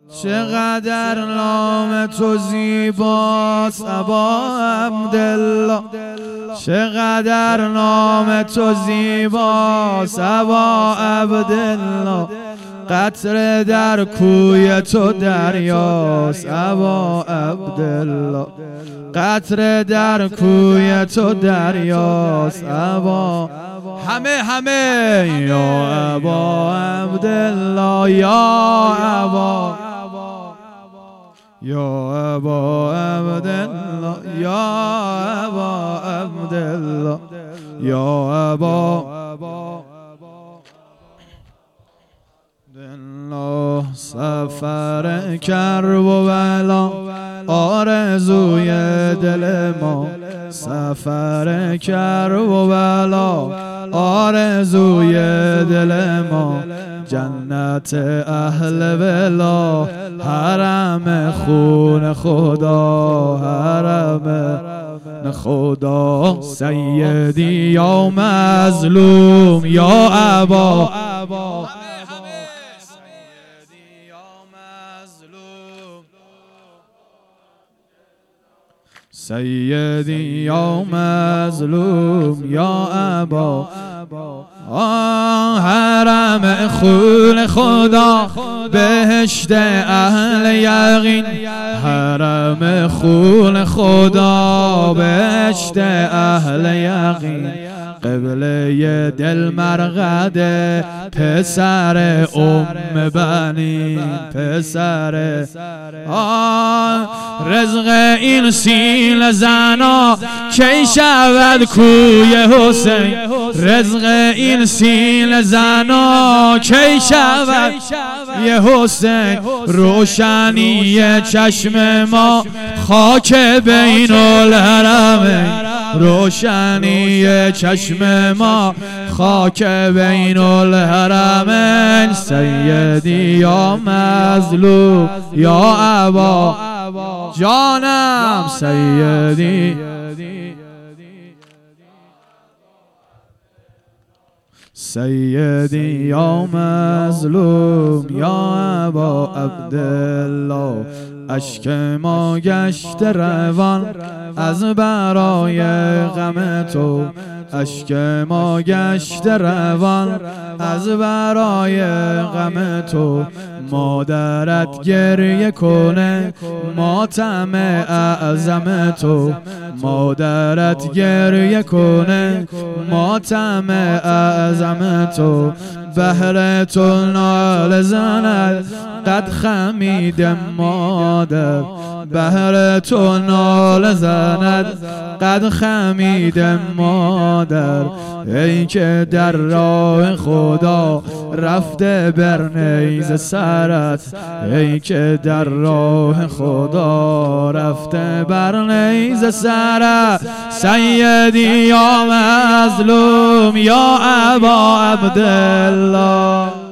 چقدر نام تو زیباست ابا عبدالله، چقدر نام تو زیباست ابا عبدالله. قطره در کوی تو دریاست ابا عبدالله، قطره در کوی تو دریاست ابا. همه یا ابا عبدالله، یا ابا، یا ابا عبدالله، یا ابا عبدالله، یا ابا دلا. سفر کرب و بلا آرزوی دل ما، سفر کرب و بلا آرزوی دل ما. جنت اهل ولا حرم خون خدا، حرم خدا. سیدی یا مظلوم یا ابا، سیدی یا مظلوم یا ابا. حرم خون خدا بهشت اهل یقین، حرم خون خدا بهشت اهل یقین. قبله دل مرقده پسر بنی، پسر رزق این سیل زنا کی شود کوی حسین، رزق این سیل زنا کی شود یه حسین. روشنی چشم ما خاک بین الحرمین، روشنی چشم ما خاک بین الحرمین. سیدی یا مظلوم یا ابا، جانم سیدی، سیدی یا مظلوم یا ابا عبدالله. اشک ما گشت روان از برای غم تو، اشک ما گشت روان از برای غم تو. مادرت گریه کنه ماتم اعظم تو، مادرت گریه کنه ماتم اعظم تو. بهر تو نال زند قد خمیدم مادر، بهر تو نال زند قد خمیدم مادر. ای که در راه خدا رفته بر نیز سرت، ای که در راه خدا رفته بر نیز سرت. سیدی یا مظلوم یا ابا عبدالله.